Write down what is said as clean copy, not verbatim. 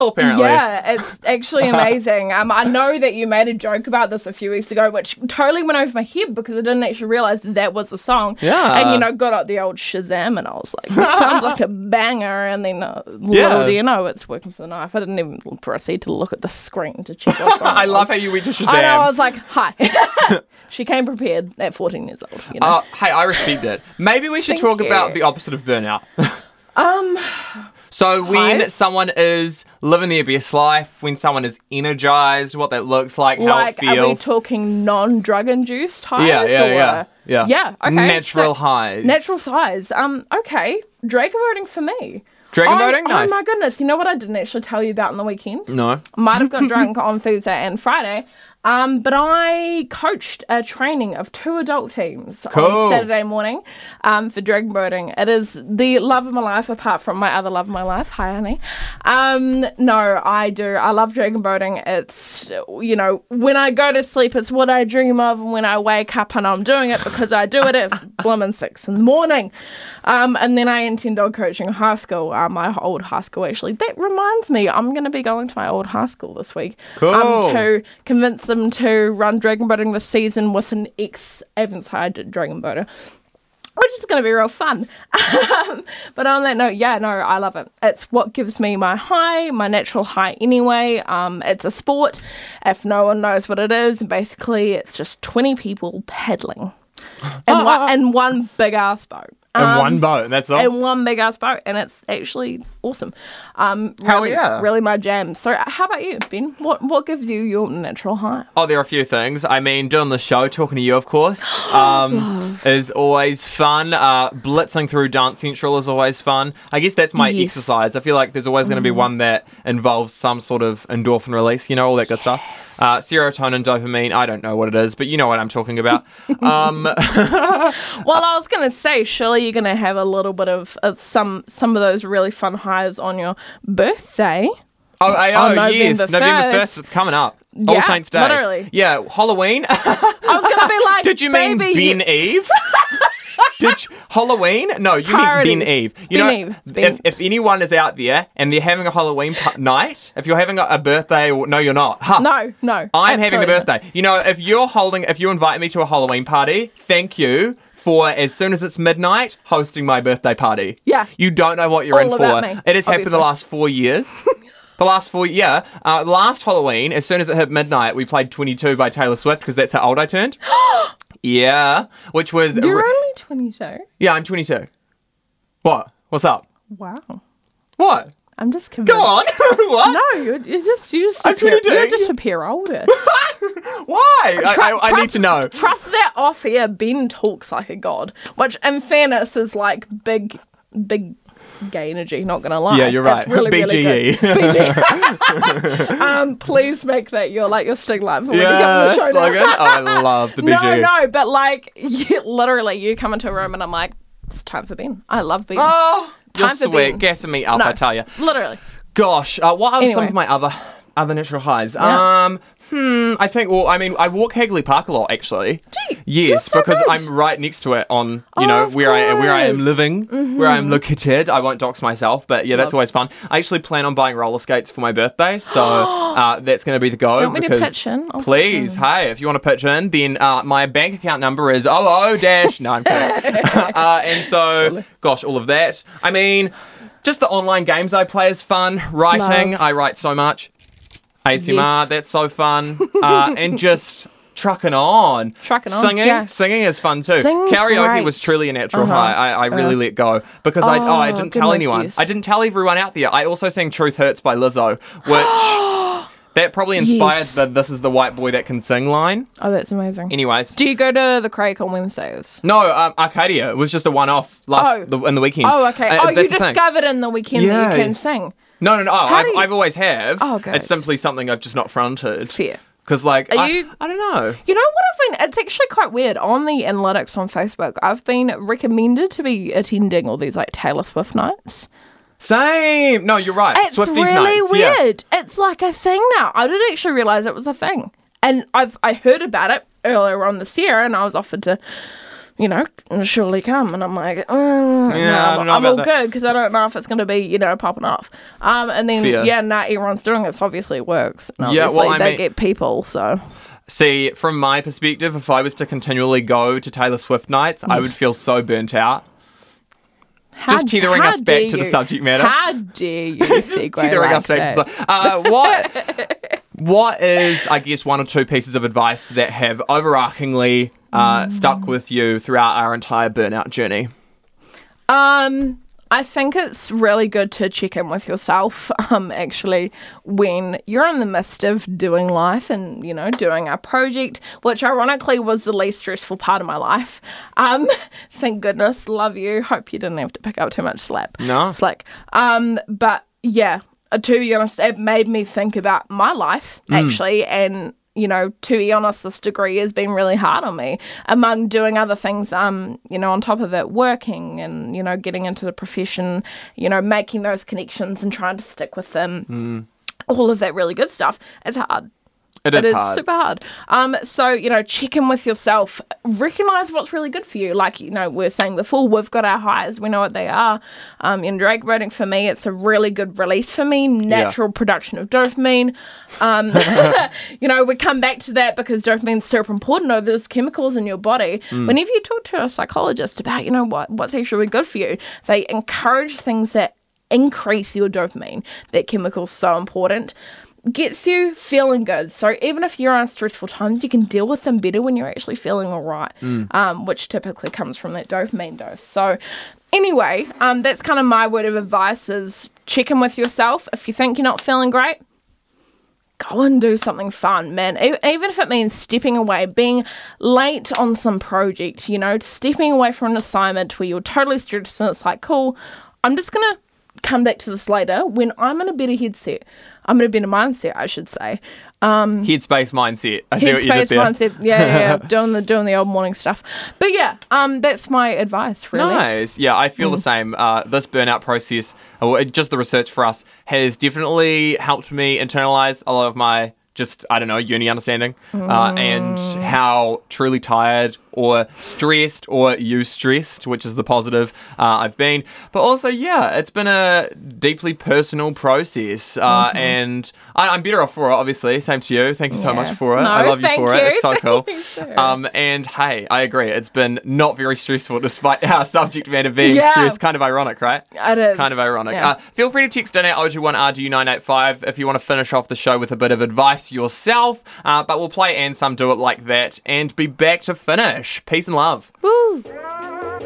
apparently. Yeah, it's actually amazing. I know that you made a joke about this a few weeks ago, which totally went over my head because I didn't actually realise that was the song. Yeah. And, got out the old Shazam and I was like, this sounds like a banger. And then little do you know, it's working for the knife. I didn't even proceed to look at the screen to check what song I love how you went to Shazam. I know, I was like, hi. She came prepared at 14 years old. Hey, I respect it. Maybe we should talk about the opposite of burnout. So when someone is living their best life, when someone is energized, what that looks like, how it feels. Are we talking non-drug induced highs? Yeah. Yeah, okay. Natural highs. Natural highs. Okay. Dragon boating for me. Dragon boating? Nice. Oh my goodness. You know what I didn't actually tell you about on the weekend? No. I might have got drunk on Thursday and Friday. But I coached a training of 2 adult teams on Saturday morning for dragon boating. It is the love of my life, apart from my other love of my life. Hi, honey. No, I do. I love dragon boating. It's, when I go to sleep, it's what I dream of. And when I wake up and I'm doing it because I do it at blooming 6 in the morning. And then I intend on coaching high school, my old high school, actually. That reminds me, I'm going to be going to my old high school this week to convince them to run dragon boating this season with an ex-Avonside dragon boater, which is going to be real fun. But on that note, I love it. It's what gives me my high, my natural high anyway. It's a sport, if no one knows what it is. Basically, it's just 20 people paddling in one big-ass boat. In one boat, that's all? In one big-ass boat, and it's actually awesome. Really my jam. So how about you, Ben? What gives you your natural high? Oh, there are a few things. I mean, doing the show, talking to you, of course, is always fun. Blitzing through Dance Central is always fun. I guess that's my exercise. I feel like there's always going to be one that involves some sort of endorphin release, all that good stuff. Serotonin, dopamine, I don't know what it is, but you know what I'm talking about. Well, I was going to say, surely you're going to have a little bit of some of those really fun highs on your birthday. Yes, November 1st, it's coming up. All Saints Day. Literally. Yeah, Halloween. I was going to be like, did you mean Ben Eve? Halloween? No, you mean Ben Eve. If anyone is out there and they're having a Halloween night, if you're having a birthday, no, you're not. No. I'm having the birthday. If you invite me to a Halloween party, thank you for, as soon as it's midnight, hosting my birthday party. Yeah. You don't know what you're in for. It has happened the last 4 years. Last Halloween, as soon as it hit midnight, we played 22 by Taylor Swift because that's how old I turned. Yeah, which was... You're only 22? Yeah, I'm 22. What? What's up? Wow. What? I'm just convinced. Go on. What? No, you just I'm 22. You just appear older. Why? I need to know. Trust that off air, Ben talks like a god, which in fairness is like big gay energy, not gonna lie. Yeah, you're right. Really, BGE. Really good. Please make that your sting line for when you come on the show. Slogan. Oh, I love the BGE. No, but literally, you come into a room and I'm like, it's time for Ben. I love Ben. Oh, time you're sweet, gassing me up, I tell you. Literally. Gosh, what are some of my other natural highs? Yeah. I think, I walk Hagley Park a lot, actually. Gee, yes, so because good. I'm right next to it on, where I am living, where I'm located. I won't dox myself, but yeah, that's always fun. I actually plan on buying roller skates for my birthday, so that's going to be the go. Do you want me to pitch in? Please, hey, if you want to pitch in, then my bank account number is dash. No, I'm kidding. And so, gosh, all of that. I mean, just the online games I play is fun. Writing, I write so much. ASMR, that's so fun. And just trucking on. Singing is fun too. Singing's Karaoke great. was truly a natural high. I really let go because I didn't tell anyone. Yes. I didn't tell everyone out there. I also sang Truth Hurts by Lizzo, which that probably inspired the "This is the white boy that can sing" line. Oh, that's amazing. Anyways. Do you go to the Crake on Wednesdays? No, Arcadia. It was just a one-off in the weekend. Oh, okay. You discovered in the weekend that you can sing. No. I've always have. Oh, good. It's simply something I've just not fronted. Fair. Because, I don't know. You know what it's actually quite weird. On the analytics on Facebook, I've been recommended to be attending all these, Taylor Swift nights. Same. No, you're right. It's Swifties really nights. weird. Yeah. It's like a thing now. I didn't actually realise it was a thing. And I heard about it earlier on this year, and I was offered to... you know, surely come. And I'm like, I don't know I'm about all that. good because I don't know if it's going to be, you know, popping off. And then, Fair. everyone's doing it. So obviously it works. And Yeah, obviously well, I they mean- get people, so. See, from my perspective, if I was to continually go to Taylor Swift nights, I would feel so burnt out. Just tethering us back to the subject matter. How dare you segue Tethering like us back that? to what is, I guess, one or two pieces of advice that have overarchingly stuck with you throughout our entire burnout journey? I think it's really good to check in with yourself, actually, when you're in the midst of doing life and, you know, doing a project, which ironically was the least stressful part of my life. Thank goodness. Love you. Hope you didn't have to pick up too much slack. But yeah, to be honest, it made me think about my life, actually, and you know, to be honest, this degree has been really hard on me among doing other things, you know, on top of it, working and, you know, getting into the profession, you know, making those connections and trying to stick with them. All of that really good stuff. It's hard. It is hard. Super hard. So, you know, check in with yourself. Recognize what's really good for you. Like, you know, we were saying before, we've got our highs. We know what they are. In drag boating, for me, it's a really good release for me. Natural production of dopamine. You know, we come back to that because dopamine's super important. Or there's chemicals in your body. Whenever you talk to a psychologist about, you know, what's actually good for you, they encourage things that increase your dopamine. That chemical's so important. Gets you feeling good. So even if you're on stressful times, you can deal with them better when you're actually feeling all right, which typically comes from that dopamine dose. So anyway, that's kind of my word of advice is check in with yourself. If you think you're not feeling great, go and do something fun, man. Even if it means stepping away, being late on some project, you know, stepping away from an assignment where you're totally stressed and it's like, cool, I'm just going to come back to this later when I'm in a better headset. I'm in a better mindset, I should say. Headspace mindset. I see what you did Headspace there. mindset. Yeah. doing the old morning stuff. But yeah, that's my advice, really. Nice. Yeah, I feel the same. This burnout process, just the research for us, has definitely helped me internalize a lot of my uni understanding and how truly tired or stressed or stressed, which is the positive, I've been. But also, yeah, it's been a deeply personal process and I'm better off for it, obviously. Same to you. Thank you so much for it. No, I love you for it. It's so cool. Thanks. And hey, I agree. It's been not very stressful despite our subject matter being stressed. Kind of ironic, right? It is. Kind of ironic. Yeah. Feel free to text in at 021RDU985 if you want to finish off the show with a bit of advice yourself. But we'll play and some do it like that and be back to finish. Peace and love. Woo.